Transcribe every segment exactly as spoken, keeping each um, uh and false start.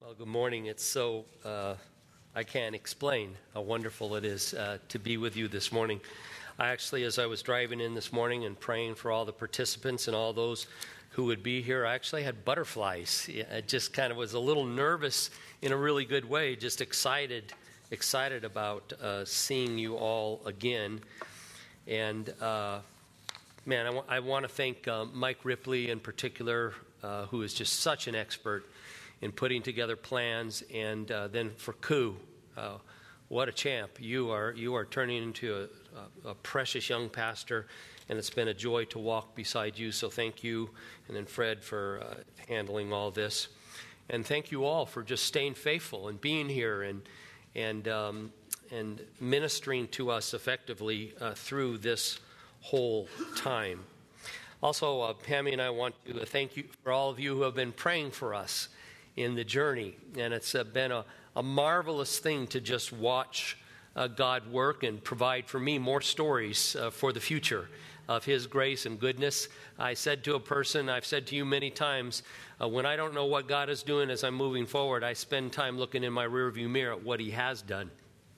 Well, good morning. It's so, uh, I can't explain how wonderful it is uh, to be with you this morning. I actually, as I was driving in this morning and praying for all the participants and all those who would be here, I actually had butterflies. I just kind of was a little nervous in a really good way, just excited, excited about uh, seeing you all again. And, uh, man, I, w- I want to thank uh, Mike Ripley in particular, uh, who is just such an expert in putting together plans, and uh, then for Koo, uh, what a champ. You are you are turning into a, a, a precious young pastor, and it's been a joy to walk beside you, so thank you. And then Fred for uh, handling all this. And thank you all for just staying faithful and being here and and um, and ministering to us effectively uh, through this whole time. Also, uh, Pammy and I want to thank you for all of you who have been praying for us in the journey, and it's uh, been a, a marvelous thing to just watch uh, God work and provide for me more stories uh, for the future of His grace and goodness. I said to a person, I've said to you many times, uh, when I don't know what God is doing as I'm moving forward, I spend time looking in my rearview mirror at what He has done.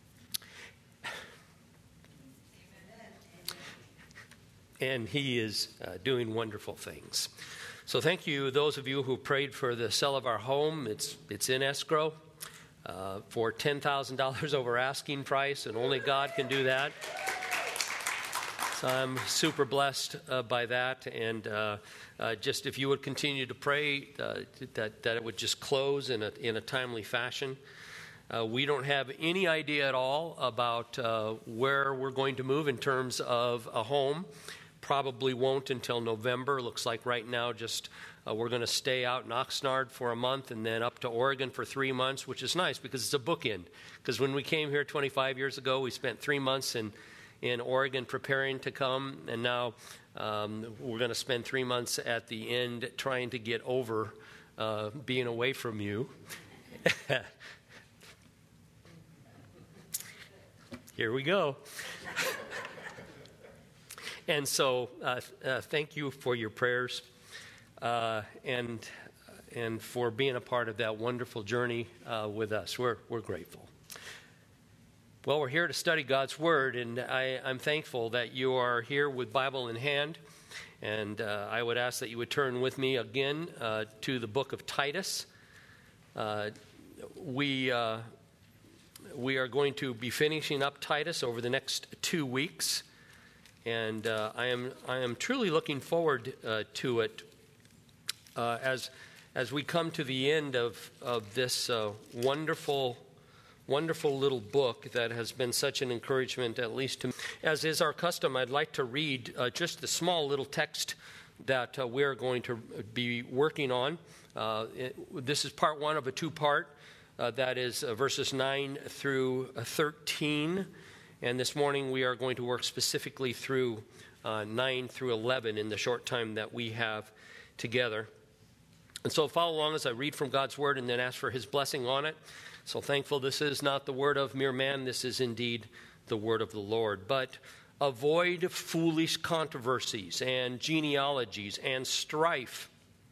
And He is uh, doing wonderful things. So thank you, those of you who prayed for the sale of our home. It's it's in escrow uh, for ten thousand dollars over asking price, and only God can do that. So I'm super blessed uh, by that, and uh, uh, just if you would continue to pray uh, that that it would just close in a in a timely fashion. Uh, we don't have any idea at all about uh, where we're going to move in terms of a home. Probably won't until November. Looks like right now just uh, we're going to stay out in Oxnard for a month and then up to Oregon for three months, which is nice because it's a bookend. Because when we came here twenty-five years ago, we spent three months in, in Oregon preparing to come, and now um, we're going to spend three months at the end trying to get over uh, being away from you. Here we go. And so uh, uh, thank you for your prayers uh, and and for being a part of that wonderful journey uh, with us. We're we're grateful. Well, we're here to study God's Word, and I, I'm thankful that you are here with Bible in hand. And uh, I would ask that you would turn with me again uh, to the book of Titus. Uh, we uh, we are going to be finishing up Titus over the next two weeks. And uh, I am I am truly looking forward uh, to it uh, as as we come to the end of of this uh, wonderful wonderful little book that has been such an encouragement, at least to me. As is our custom, I'd like to read uh, just the small little text that uh, we're going to be working on. Uh, it, this is part one of a two-part. Uh, that is uh, verses nine through thirteen. And this morning we are going to work specifically through uh, nine through eleven in the short time that we have together. And so follow along as I read from God's Word and then ask for His blessing on it. So thankful this is not the word of mere man, this is indeed the word of the Lord. But avoid foolish controversies and genealogies and strife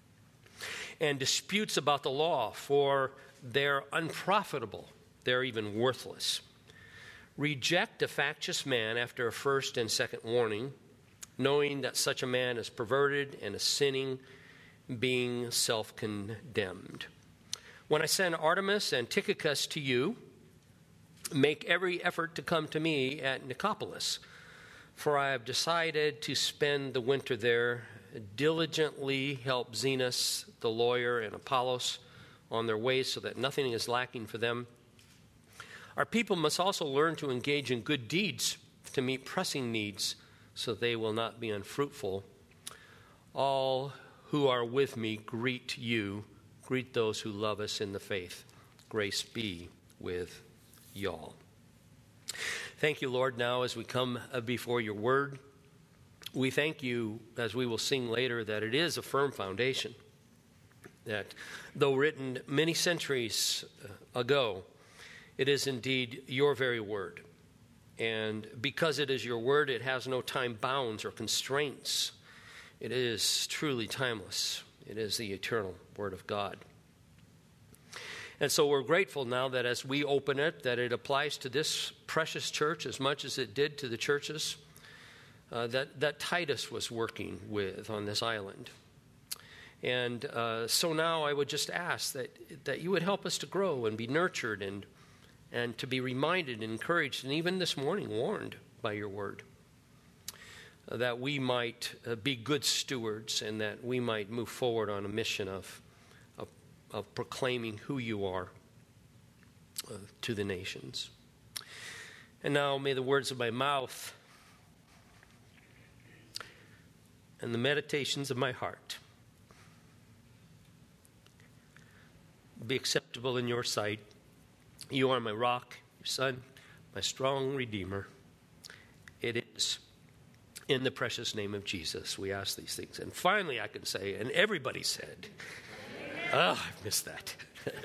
and disputes about the law, for they're unprofitable, they're even worthless. Reject a factious man after a first and second warning, knowing that such a man is perverted and is sinning, being self-condemned. When I send Artemas and Tychicus to you, make every effort to come to me at Nicopolis, for I have decided to spend the winter there. Diligently help Zenas, the lawyer, and Apollos on their ways so that nothing is lacking for them. Our people must also learn to engage in good deeds to meet pressing needs so they will not be unfruitful. All who are with me greet you. Greet those who love us in the faith. Grace be with y'all. Thank you, Lord, now as we come before your word. We thank you, as we will sing later, that it is a firm foundation, that though written many centuries ago, it is indeed your very word. And because it is your word, it has no time bounds or constraints. It is truly timeless. It is the eternal word of God. And so we're grateful now that as we open it, that it applies to this precious church as much as it did to the churches uh, that, that Titus was working with on this island. And uh, so now I would just ask that, that you would help us to grow and be nurtured and, and to be reminded and encouraged, and even this morning warned by your word, uh, that we might uh, be good stewards and that we might move forward on a mission of of proclaiming who you are uh, to the nations. And now may the words of my mouth and the meditations of my heart be acceptable in your sight. You are my rock, your son, my strong redeemer. It is in the precious name of Jesus we ask these things. And finally I can say, and everybody said, oh, I missed that.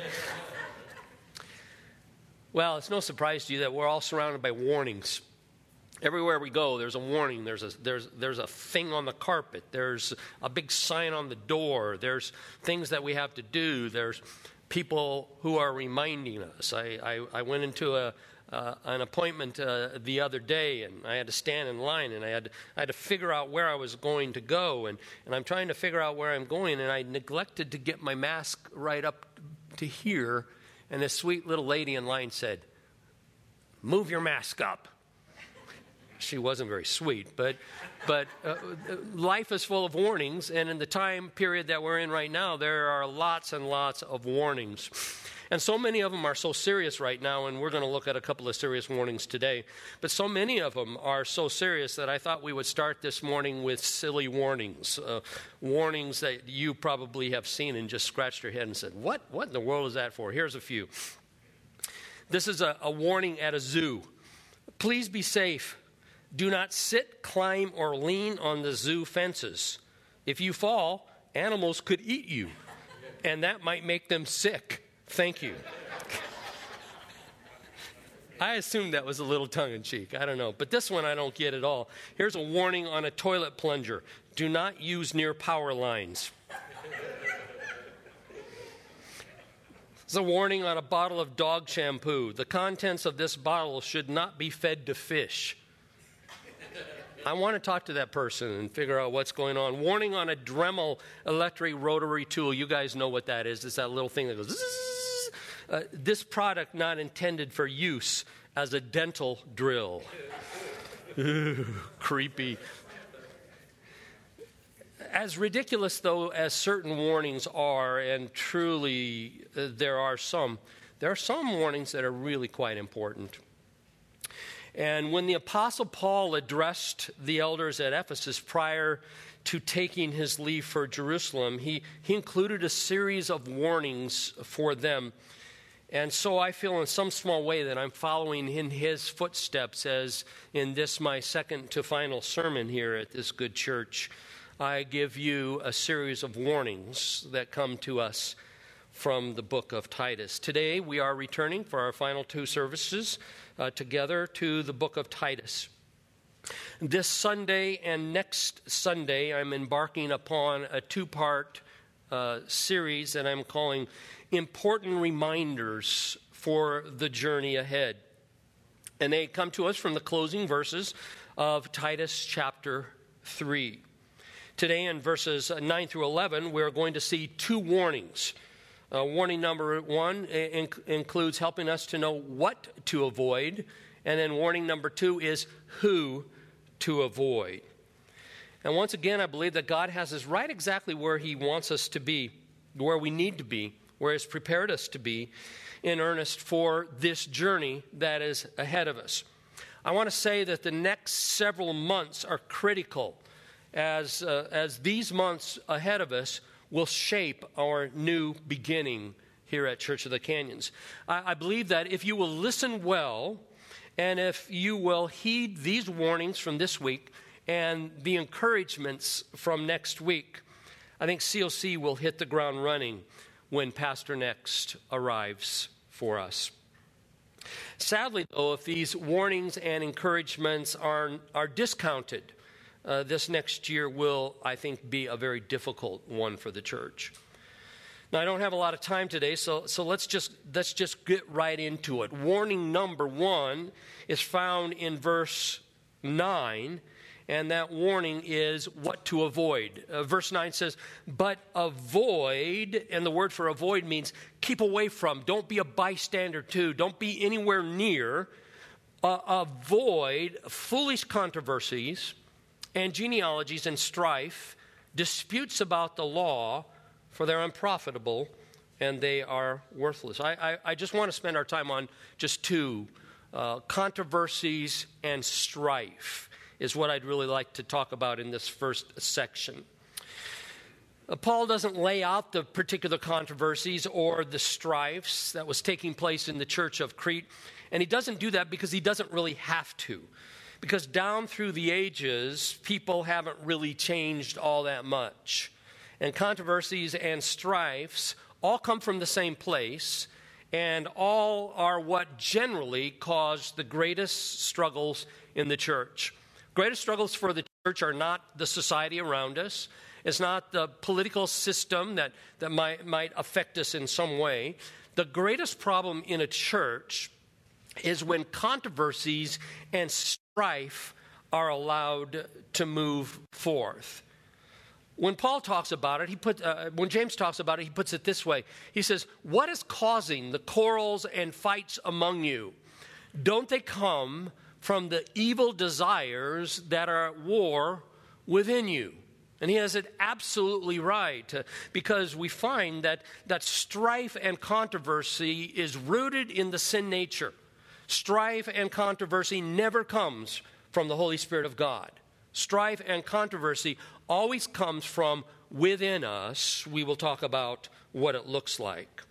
Well, it's no surprise to you that we're all surrounded by warnings. Everywhere we go, there's a warning. There's a, there's, there's a thing on the carpet. There's a big sign on the door. There's things that we have to do. There's people who are reminding us. I, I, I went into a, uh, an appointment uh, the other day, and I had to stand in line, and I had, I had to figure out where I was going to go, and, and I'm trying to figure out where I'm going, and I neglected to get my mask right up to here, and this sweet little lady in line said, "Move your mask up." She wasn't very sweet, but but uh, life is full of warnings, and in the time period that we're in right now, there are lots and lots of warnings. And so many of them are so serious right now, and we're going to look at a couple of serious warnings today. But so many of them are so serious that I thought we would start this morning with silly warnings, uh, warnings that you probably have seen and just scratched your head and said, what, what in the world is that for? Here's a few. This is a, a warning at a zoo. Please be safe. Do not sit, climb, or lean on the zoo fences. If you fall, animals could eat you, and that might make them sick. Thank you. I assumed that was a little tongue-in-cheek. I don't know. But this one I don't get at all. Here's a warning on a toilet plunger. Do not use near power lines. It's a warning on a bottle of dog shampoo. The contents of this bottle should not be fed to fish. I want to talk to that person and figure out what's going on. Warning on a Dremel electric rotary tool. You guys know what that is. It's that little thing that goes zzz. Uh, this product not intended for use as a dental drill. Ooh, creepy. As ridiculous, though, as certain warnings are, and truly uh, there are some, there are some warnings that are really quite important. And when the Apostle Paul addressed the elders at Ephesus prior to taking his leave for Jerusalem, he, he included a series of warnings for them. And so I feel in some small way that I'm following in his footsteps as in this my second to final sermon here at this good church. I give you a series of warnings that come to us from the book of Titus. Today we are returning for our final two services uh, together to the book of Titus. This Sunday and next Sunday I'm embarking upon a two-part uh, series that I'm calling Important Reminders for the Journey Ahead. And they come to us from the closing verses of Titus chapter three. Today in verses nine through eleven we're going to see two warnings. Uh, warning number one inc- includes helping us to know what to avoid. And then warning number two is who to avoid. And once again, I believe that God has us right exactly where he wants us to be, where we need to be, where he's prepared us to be in earnest for this journey that is ahead of us. I want to say that the next several months are critical as, uh, as these months ahead of us will shape our new beginning here at Church of the Canyons. I, I believe that if you will listen well, and if you will heed these warnings from this week and the encouragements from next week, I think C O C will hit the ground running when Pastor Next arrives for us. Sadly, though, if these warnings and encouragements are, are discounted, Uh, this next year will, I think, be a very difficult one for the church. Now, I don't have a lot of time today, so, so let's just let's just get right into it. Warning number one is found in verse nine, and that warning is what to avoid. Uh, verse nine says, but avoid, and the word for avoid means keep away from, don't be a bystander to, don't be anywhere near, uh, avoid foolish controversies and genealogies and strife, disputes about the law, for they're unprofitable and they are worthless. I, I, I just want to spend our time on just two, uh, controversies and strife is what I'd really like to talk about in this first section. Uh, Paul doesn't lay out the particular controversies or the strifes that was taking place in the church of Crete, and he doesn't do that because he doesn't really have to. Because down through the ages, people haven't really changed all that much. And controversies and strifes all come from the same place, and all are what generally cause the greatest struggles in the church. Greatest struggles for the church are not the society around us. It's not the political system that, that might, might affect us in some way. The greatest problem in a church is when controversies and strife are allowed to move forth. When Paul talks about it, he put, uh, when James talks about it, he puts it this way. He says, what is causing the quarrels and fights among you? Don't they come from the evil desires that are at war within you? And he has it absolutely right, uh, because we find that, that strife and controversy is rooted in the sin nature. Strife and controversy never comes from the Holy Spirit of God. Strife and controversy always comes from within us. We will talk about what it looks like.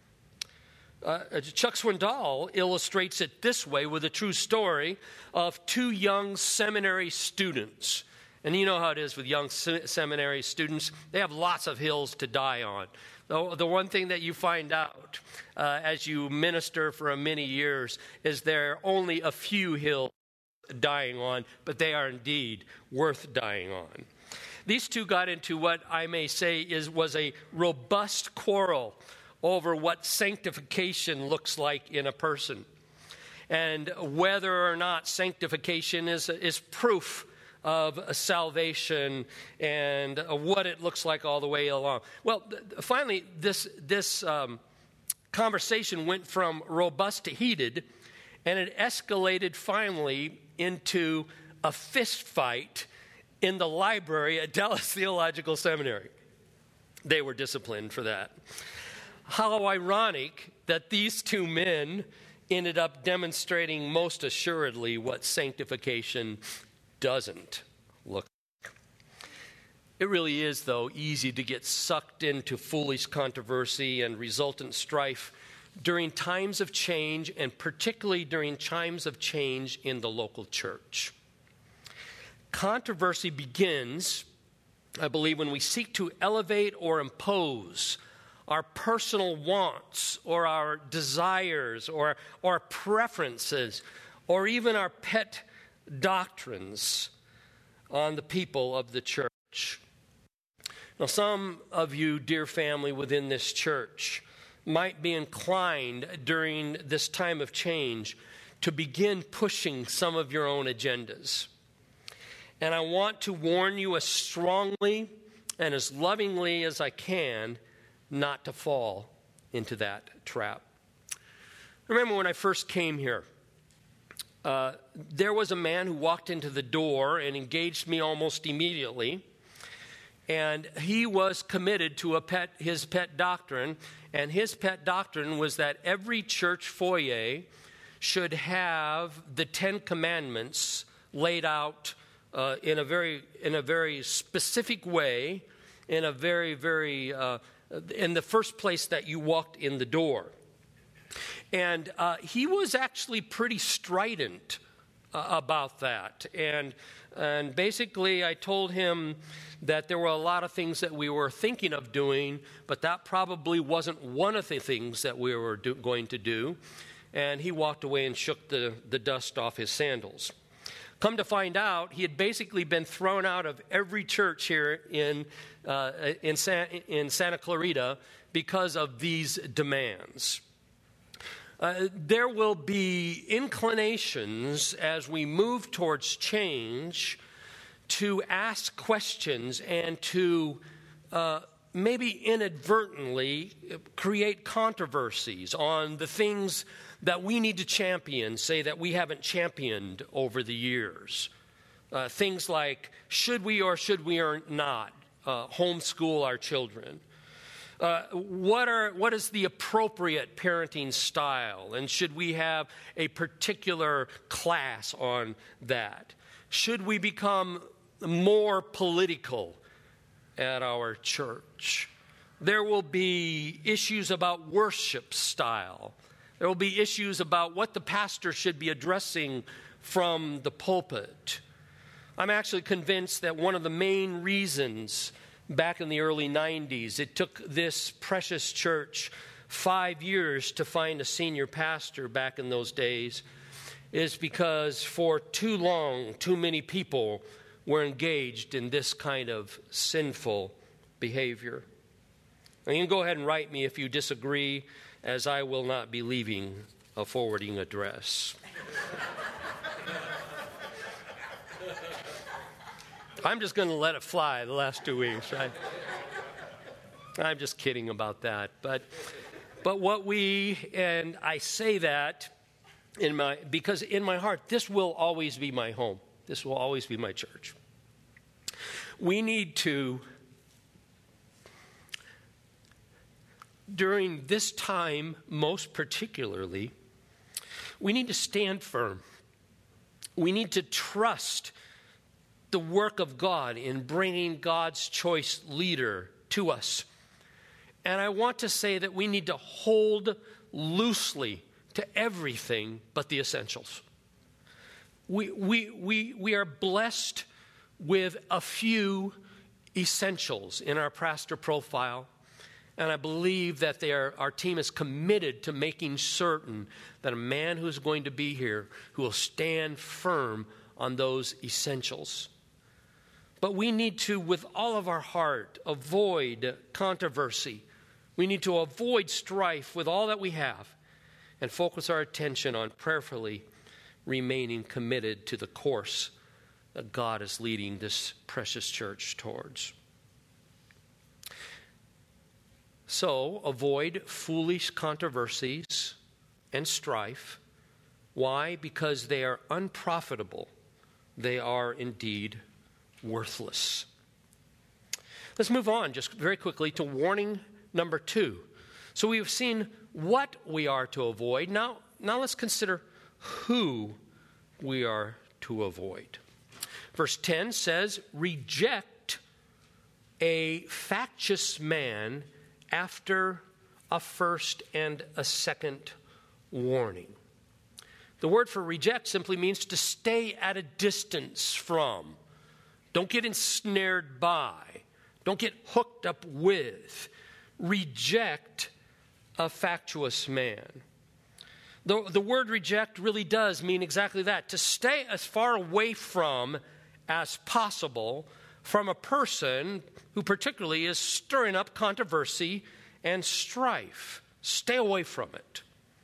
Uh, Chuck Swindoll illustrates it this way with a true story of two young seminary students. And you know how it is with young se- seminary students. They have lots of hills to die on. The, the one thing that you find out uh, as you minister for many years is there are only a few hills dying on, but they are indeed worth dying on. These two got into what I may say is was a robust quarrel over what sanctification looks like in a person, and whether or not sanctification is, is proof of salvation and what it looks like all the way along. Well, finally, this, this um, conversation went from robust to heated, and it escalated finally into a fist fight in the library at Dallas Theological Seminary. They were disciplined for that. How ironic that these two men ended up demonstrating most assuredly what sanctification doesn't look like. It really is, though, easy to get sucked into foolish controversy and resultant strife during times of change, and particularly during times of change in the local church. Controversy begins, I believe, when we seek to elevate or impose our personal wants or our desires or our preferences or even our pet doctrines on the people of the church. Now, some of you, dear family, within this church might be inclined during this time of change to begin pushing some of your own agendas. And I want to warn you as strongly and as lovingly as I can not to fall into that trap. Remember when I first came here, uh, there was a man who walked into the door and engaged me almost immediately. And he was committed to a pet, his pet doctrine, and his pet doctrine was that every church foyer should have the Ten Commandments laid out uh, in a very in a very specific way, in a very very uh, in the first place that you walked in the door. And uh, he was actually pretty strident uh, about that, and and basically I told him that there were a lot of things that we were thinking of doing, but that probably wasn't one of the things that we were do, going to do. And he walked away and shook the, the dust off his sandals. Come to find out, he had basically been thrown out of every church here in uh, in, San, in Santa Clarita because of these demands. Uh, there will be inclinations as we move towards change to ask questions and to uh, maybe inadvertently create controversies on the things that we need to champion, say that we haven't championed over the years. Uh, things like, should we or should we or not uh, homeschool our children? Uh, what are what is the appropriate parenting style? And should we have a particular class on that? Should we become more political at our church? There will be issues about worship style. There will be issues about what the pastor should be addressing from the pulpit. I'm actually convinced that one of the main reasons back in the early nineties, it took this precious church five years to find a senior pastor back in those days, is because for too long, too many people were engaged in this kind of sinful behavior. And you can go ahead and write me if you disagree, as I will not be leaving a forwarding address. I'm just going to let it fly the last two weeks. I, I'm just kidding about that. But, but what we, and I say that in my, because in my heart, this will always be my home. This will always be my church. We need to, during this time most particularly, we need to stand firm. We need to trust the work of God in bringing God's choice leader to us. And I want to say that we need to hold loosely to everything but the essentials. We, we, we, we are blessed with a few essentials in our pastor profile, and I believe that they are, our team is committed to making certain that a man who's going to be here who will stand firm on those essentials. But we need to, with all of our heart, avoid controversy. We need to avoid strife with all that we have and focus our attention on prayerfully remaining committed to the course that God is leading this precious church towards. So, avoid foolish controversies and strife. Why? Because they are unprofitable. They are indeed worthless. Let's move on just very quickly to warning number two. So we have seen what we are to avoid. Now, now let's consider who we are to avoid. Verse ten says, reject a factious man after a first and a second warning. The word for reject simply means to stay at a distance from. Don't get ensnared by. Don't get hooked up with. Reject a factious man. The, the word reject really does mean exactly that. To stay as far away from as possible from a person who particularly is stirring up controversy and strife. Stay away from it.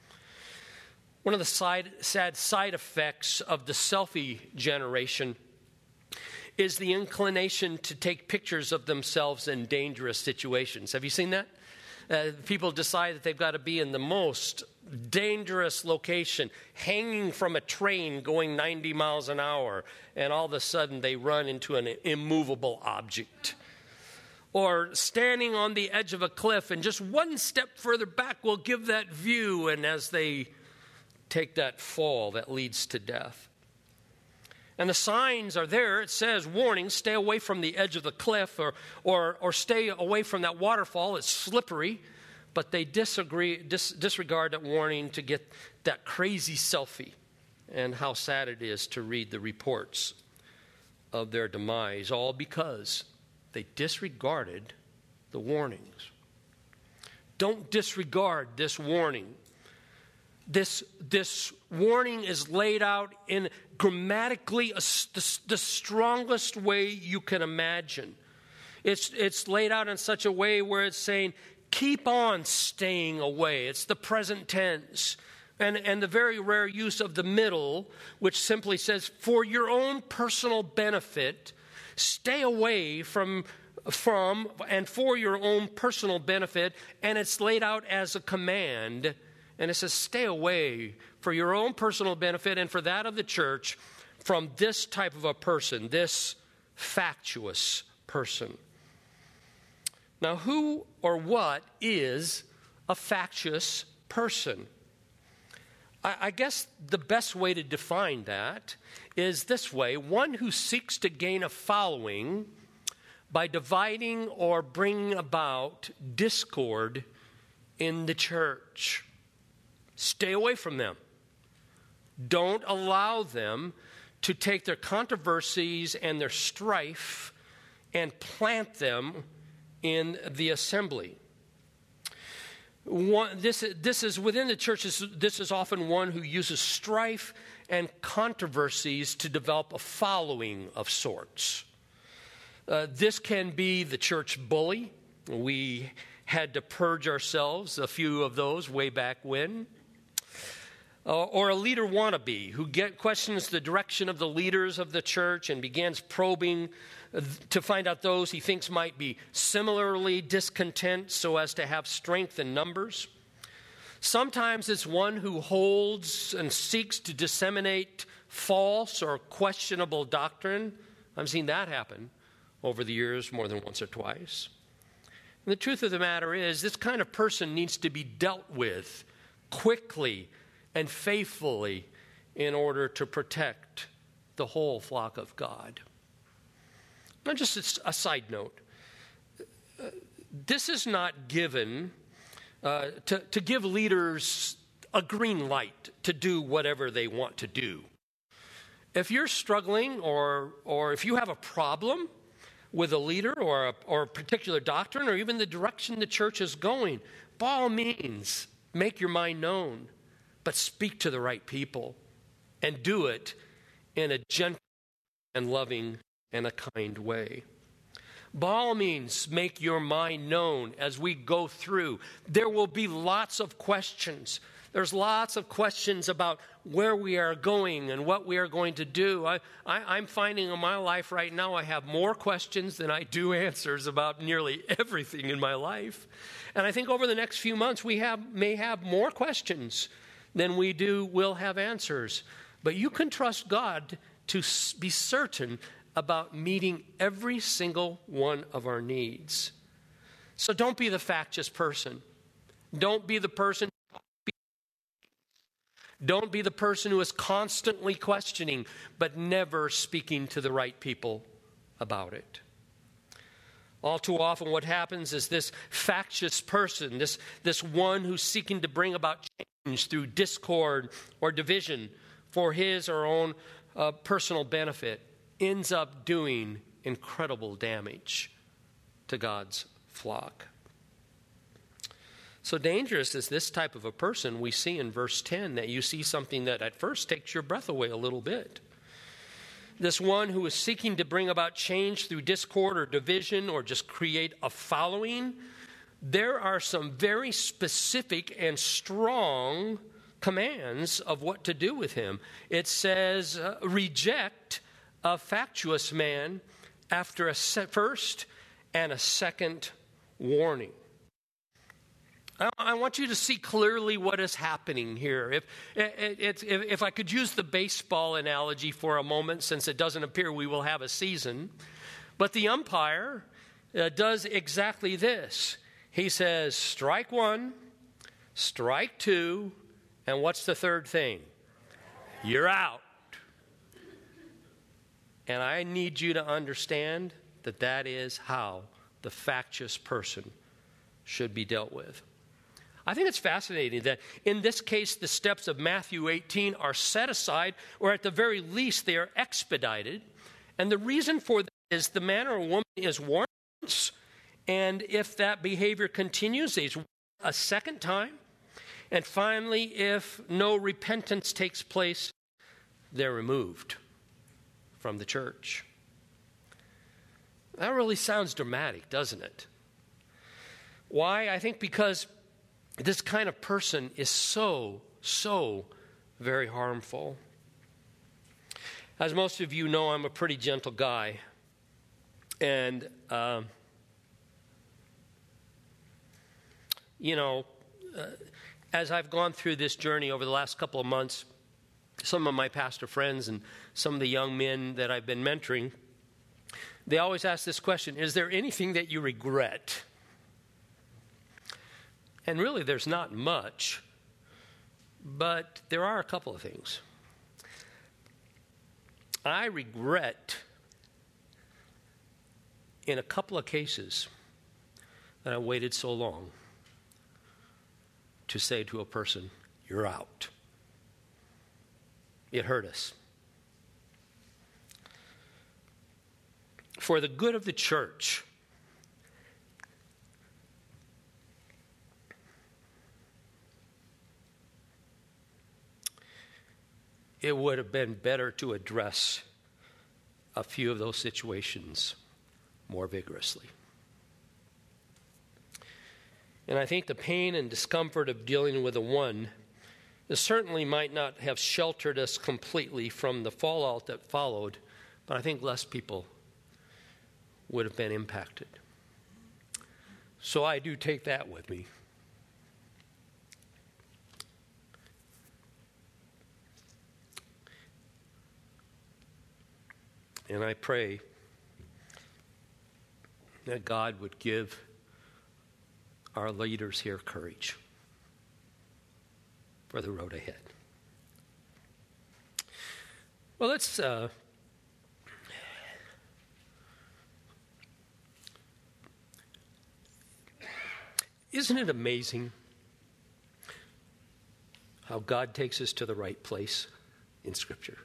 One of the side, sad side effects of the selfie generation is the inclination to take pictures of themselves in dangerous situations. Have you seen that? Uh, people decide that they've got to be in the most dangerous location, hanging from a train going ninety miles an hour, and all of a sudden they run into an immovable object. Or standing on the edge of a cliff, and just one step further back will give that view, and as they take that fall, that leads to death. And the signs are there. It says, warning, stay away from the edge of the cliff, or or, or stay away from that waterfall. It's slippery. But they disagree, dis, disregard that warning to get that crazy selfie. And how sad it is to read the reports of their demise, all because they disregarded the warnings. Don't disregard this warning. This, this warning is laid out in grammatically a, the, the strongest way you can imagine. It's, it's laid out in such a way where it's saying, keep on staying away. It's the present tense. And, and the very rare use of the middle, which simply says, for your own personal benefit, stay away from, from and for your own personal benefit. And it's laid out as a command. And it says, stay away for your own personal benefit and for that of the church from this type of a person, this factious person. Now, who or what is a factious person? I, I guess the best way to define that is this way: one who seeks to gain a following by dividing or bringing about discord in the church. Stay away from them. Don't allow them to take their controversies and their strife and plant them in the assembly. One, this, this is within the church, this, this is often one who uses strife and controversies to develop a following of sorts. Uh, this can be the church bully. We had to purge ourselves, a few of those way back when. Uh, or a leader wannabe who get, questions the direction of the leaders of the church and begins probing uh, to find out those he thinks might be similarly discontent so as to have strength in numbers. Sometimes it's one who holds and seeks to disseminate false or questionable doctrine. I've seen that happen over the years more than once or twice. And the truth of the matter is, this kind of person needs to be dealt with quickly and faithfully in order to protect the whole flock of God. Now, just a side note. Uh, this is not given uh, to, to give leaders a green light to do whatever they want to do. If you're struggling or, or if you have a problem with a leader or a, or a particular doctrine or even the direction the church is going, by all means, make your mind known. But speak to the right people and do it in a gentle and loving and a kind way. By all means, make your mind known as we go through. There will be lots of questions. There's lots of questions about where we are going and what we are going to do. I, I, I'm finding in my life right now I have more questions than I do answers about nearly everything in my life. And I think over the next few months we have may have more questions than we do will have answers. But you can trust God to be certain about meeting every single one of our needs. So don't be the factious person. Don't be the person. Don't be the person who is constantly questioning, but never speaking to the right people about it. All too often what happens is this factious person, this, this one who's seeking to bring about change through discord or division for his or own uh, personal benefit, ends up doing incredible damage to God's flock. So dangerous is this type of a person we see in verse ten, that you see something that at first takes your breath away a little bit. This one who is seeking to bring about change through discord or division or just create a following, there are some very specific and strong commands of what to do with him. It says, uh, reject a factious man after a first and a second warning. I want you to see clearly what is happening here. If, if, if I could use the baseball analogy for a moment, since it doesn't appear we will have a season, but the umpire uh, does exactly this. He says, strike one, strike two, and what's the third thing? You're out. And I need you to understand that that is how the factious person should be dealt with. I think it's fascinating that in this case, the steps of Matthew eighteen are set aside, or at the very least, they are expedited. And the reason for that is the man or woman is warned once, and if that behavior continues, he's warned a second time. And finally, if no repentance takes place, they're removed from the church. That really sounds dramatic, doesn't it? Why? I think because this kind of person is so, so very harmful. As most of you know, I'm a pretty gentle guy. And, um, you know, uh, as I've gone through this journey over the last couple of months, some of my pastor friends and some of the young men that I've been mentoring, they always ask this question: is there anything that you regret? And really, there's not much, but there are a couple of things. I regret, in a couple of cases, that I waited so long to say to a person, "You're out." It hurt us. For the good of the church, it would have been better to address a few of those situations more vigorously. And I think the pain and discomfort of dealing with a one certainly might not have sheltered us completely from the fallout that followed, but I think less people would have been impacted. So I do take that with me. And I pray that God would give our leaders here courage for the road ahead. Well, let's uh, isn't it amazing how God takes us to the right place in Scripture?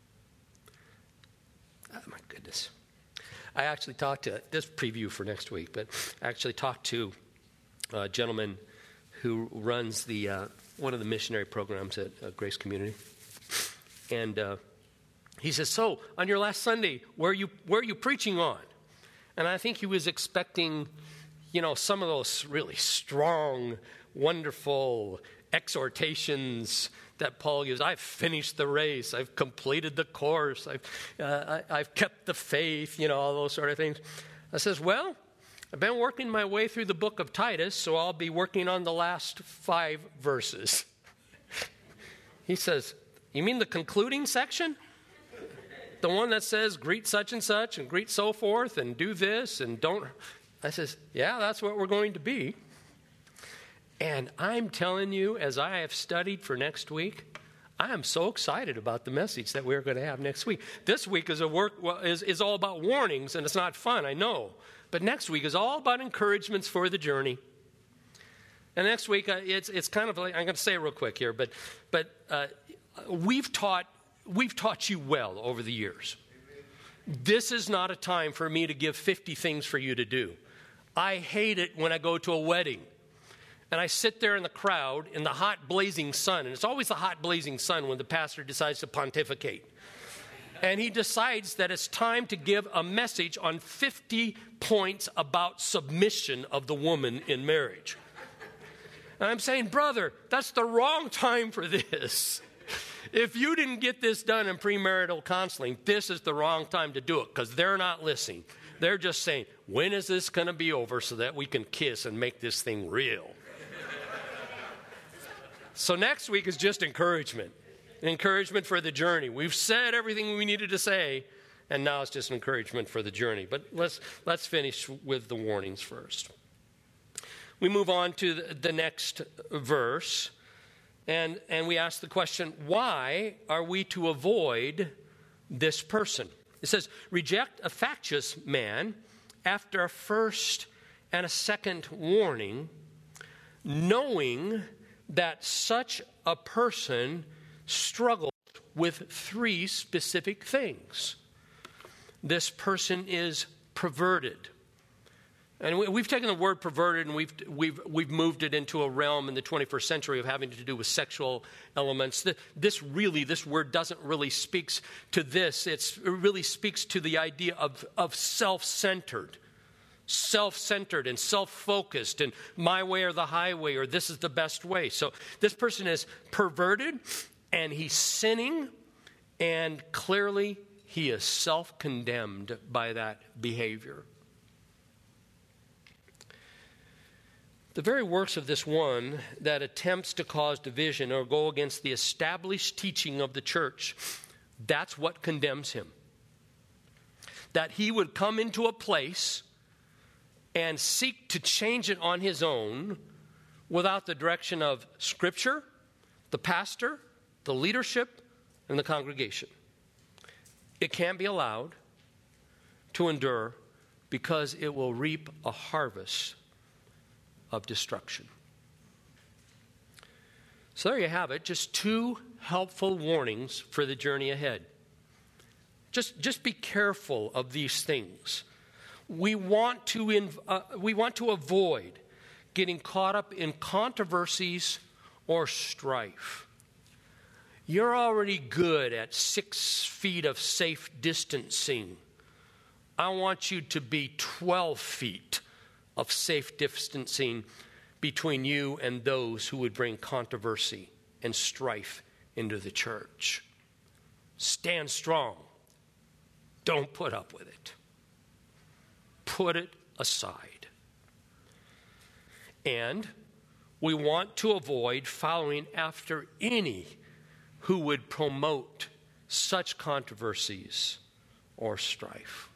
Oh, my goodness. I actually talked to, this preview for next week, but I actually talked to a gentleman who runs the uh, one of the missionary programs at uh, Grace Community. And uh, he says, "So, on your last Sunday, where are you, where are you preaching on?" And I think he was expecting, you know, some of those really strong, wonderful exhortations that Paul gives. I've finished the race. I've completed the course. I've, uh, I, I've kept the faith, you know, all those sort of things. I says, well, I've been working my way through the book of Titus, so I'll be working on the last five verses. He says, you mean the concluding section? The one that says, greet such and such and greet so forth and do this and don't. I says, yeah, that's what we're going to be. And I'm telling you, as I have studied for next week, I am so excited about the message that we're going to have next week. This week is a work well, is, is all about warnings, and it's not fun, I know. But next week is all about encouragements for the journey. And next week, uh, it's it's kind of like, I'm going to say it real quick here, but but uh, we've taught we've taught you well over the years. This is not a time for me to give fifty things for you to do. I hate it when I go to a wedding and I sit there in the crowd in the hot blazing sun, and it's always the hot blazing sun when the pastor decides to pontificate. And he decides that it's time to give a message on fifty points about submission of the woman in marriage. And I'm saying, brother, that's the wrong time for this. If you didn't get this done in premarital counseling, this is the wrong time to do it, because they're not listening. They're just saying, when is this going to be over so that we can kiss and make this thing real? So next week is just encouragement. Encouragement for the journey. We've said everything we needed to say, and now it's just encouragement for the journey. But let's let's finish with the warnings first. We move on to the, the next verse, and, and we ask the question, why are we to avoid this person? It says, reject a factious man after a first and a second warning, knowing that such a person struggles with three specific things. This person is perverted. And we, we've taken the word perverted and we've, we've, we've moved it into a realm in the twenty-first century of having to do with sexual elements. This really, this word doesn't really speak to this. It's, it really speaks to the idea of, of self-centered. self-centered and self-focused and my way or the highway or this is the best way. So this person is perverted and he's sinning, and clearly he is self-condemned by that behavior. The very works of this one that attempts to cause division or go against the established teaching of the church, that's what condemns him. That he would come into a place and seek to change it on his own without the direction of Scripture, the pastor, the leadership, and the congregation. It can't be allowed to endure because it will reap a harvest of destruction. So there you have it, just two helpful warnings for the journey ahead. Just, just be careful of these things. We want to inv- uh, we want to avoid getting caught up in controversies or strife. You're already good at six feet of safe distancing. I want you to be twelve feet of safe distancing between you and those who would bring controversy and strife into the church. Stand strong. Don't put up with it. Put it aside. And we want to avoid following after any who would promote such controversies or strife.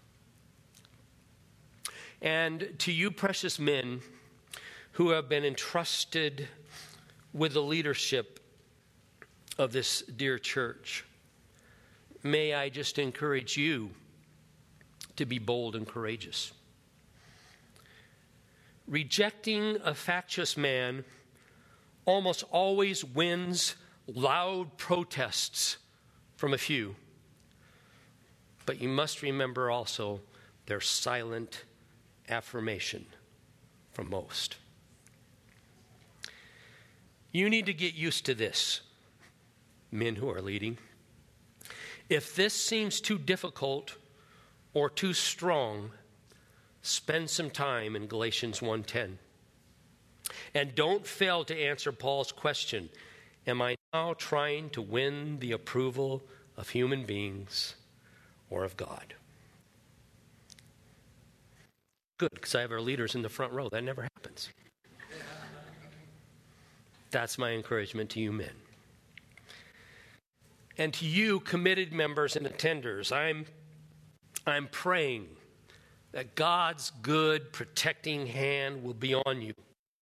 And to you, precious men, who have been entrusted with the leadership of this dear church, may I just encourage you to be bold and courageous. Rejecting a factious man almost always wins loud protests from a few. But you must remember also their silent affirmation from most. You need to get used to this, men who are leading. If this seems too difficult or too strong, spend some time in Galatians one ten. And don't fail to answer Paul's question, am I now trying to win the approval of human beings or of God? Good, because I have our leaders in the front row. That never happens. That's my encouragement to you men. And to you committed members and attenders, I'm, I'm praying that God's good protecting hand will be on you.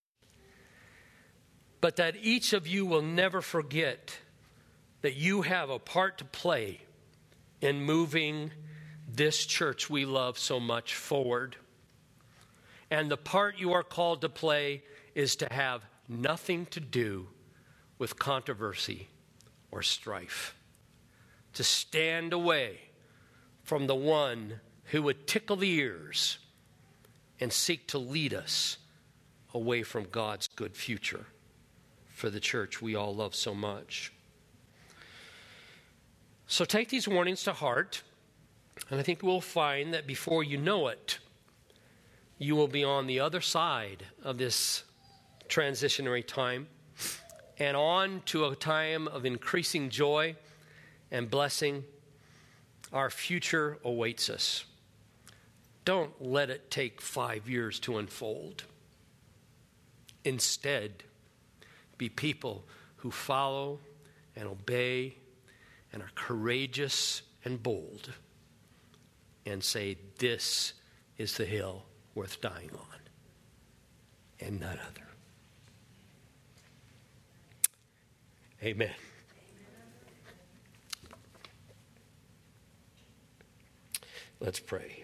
But that each of you will never forget that you have a part to play in moving this church we love so much forward. And the part you are called to play is to have nothing to do with controversy or strife. To stand away from the one who would tickle the ears and seek to lead us away from God's good future for the church we all love so much. So take these warnings to heart, and I think we'll find that before you know it, you will be on the other side of this transitionary time and on to a time of increasing joy and blessing. Our future awaits us. Don't let it take five years to unfold. Instead, be people who follow and obey and are courageous and bold and say, this is the hill worth dying on, and none other. Amen. Let's pray.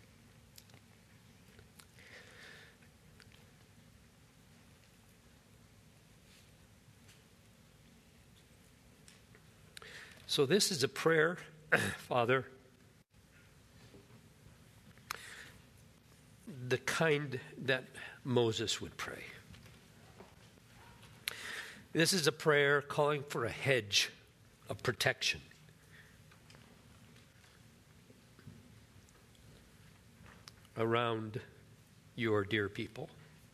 So this is a prayer, Father, the kind that Moses would pray. This is a prayer calling for a hedge of protection. Around your dear people.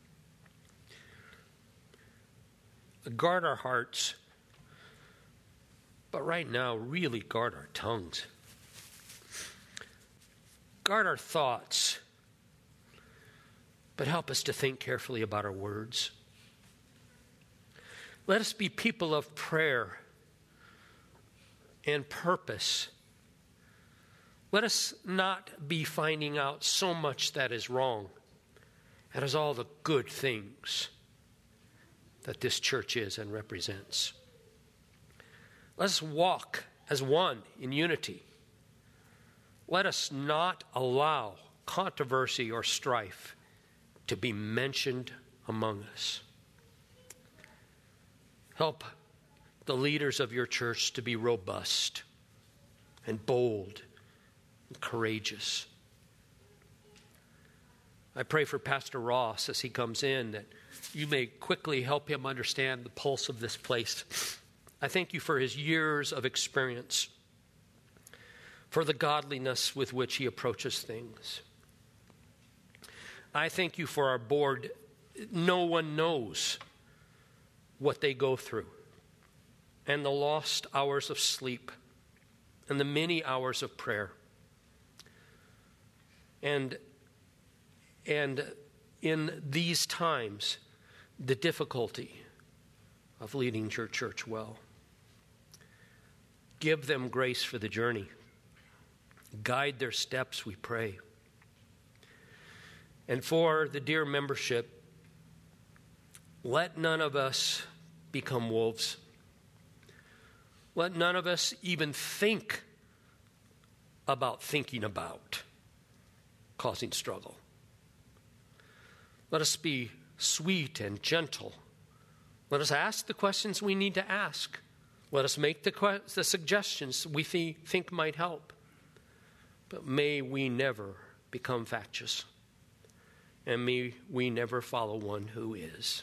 Guard our hearts, but right now, really guard our tongues. Guard our thoughts, but help us to think carefully about our words. Let us be people of prayer and purpose. Let us not be finding out so much that is wrong and as all the good things that this church is and represents. Let us walk as one in unity. Let us not allow controversy or strife to be mentioned among us. Help the leaders of your church to be robust and bold and courageous. I pray for Pastor Ross as he comes in that you may quickly help him understand the pulse of this place. I thank you for his years of experience, for the godliness with which he approaches things. I thank you for our board. No one knows what they go through, and the lost hours of sleep, and the many hours of prayer. And, and in these times, the difficulty of leading your church well. Give them grace for the journey. Guide their steps, we pray. And for the dear membership, let none of us become wolves. Let none of us even think about thinking about causing struggle. Let us be sweet and gentle. Let us ask the questions we need to ask. Let us make the, que- the suggestions we th- think might help. But may we never become factious. And may we never follow one who is.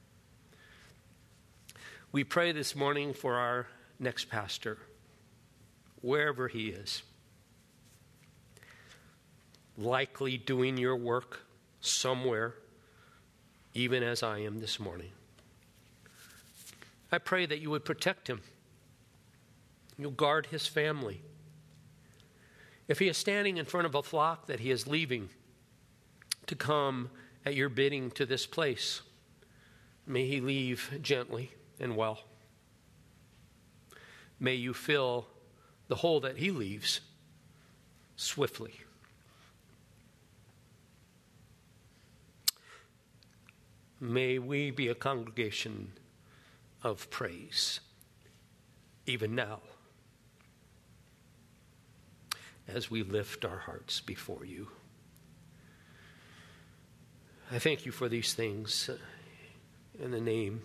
We pray this morning for our next pastor, wherever he is, likely doing your work somewhere, even as I am this morning. I pray that you would protect him. You'll guard his family. If he is standing in front of a flock that he is leaving to come at your bidding to this place, may he leave gently and well. May you fill the hole that he leaves swiftly. May we be a congregation of praise, even now, as we lift our hearts before you. I thank you for these things in the name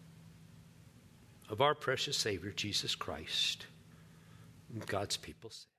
of our precious Savior, Jesus Christ, and God's people say.